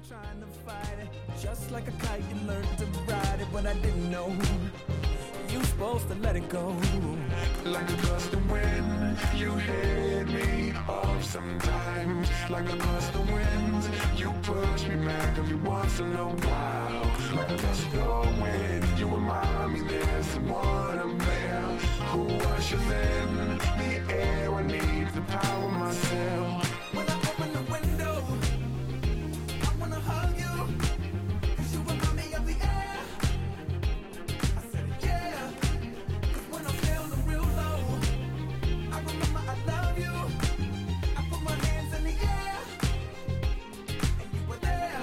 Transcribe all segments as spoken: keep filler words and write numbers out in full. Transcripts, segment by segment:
trying to fight it. Just like a kite, you learned to ride it when I didn't know. You supposed to let it go. Like a gust of wind, you hit me off sometimes. Like a gust of wind, you push me back every once in a while. Like a gust of wind, you remind me there's someone up there who was you then. The air, I need the power myself. When I open the window, I wanna hug you, 'cause you remind me of the air. I said yeah, 'cause when I'm feeling real low, I remember I love you. I put my hands in the air, and you were there.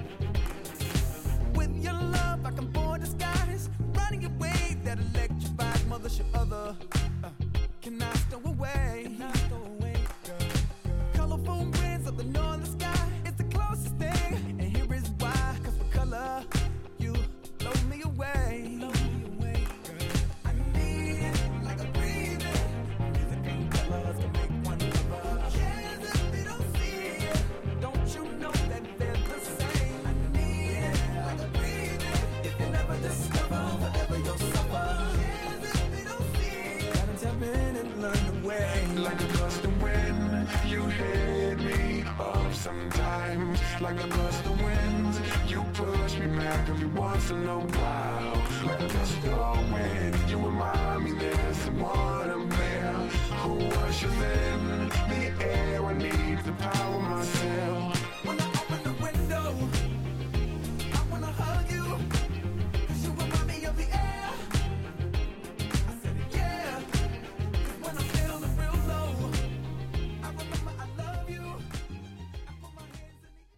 With your love, I can board the skies, riding your wave that electrified mother should other. Uh, can I stow away? Can I stow away? Colorful winds of the northern sky, it's the closest thing, and here is why. 'Cause with color, you blow me away. Blow me away, girl. I need it like a breathing. Music and colors can make one lover. Cares if they don't see it? Don't you know that they're the same? I need it like a breathing. If you never discover, forever you'll suffer. Cares if they don't see it? Gotta tap in and learn the way. Like a gust of wind, you hit me up sometimes. Like a gust of wind, you push me back every once in a while. Like a gust of wind, you remind me there's someone up there who was you then. The air, I need the power myself.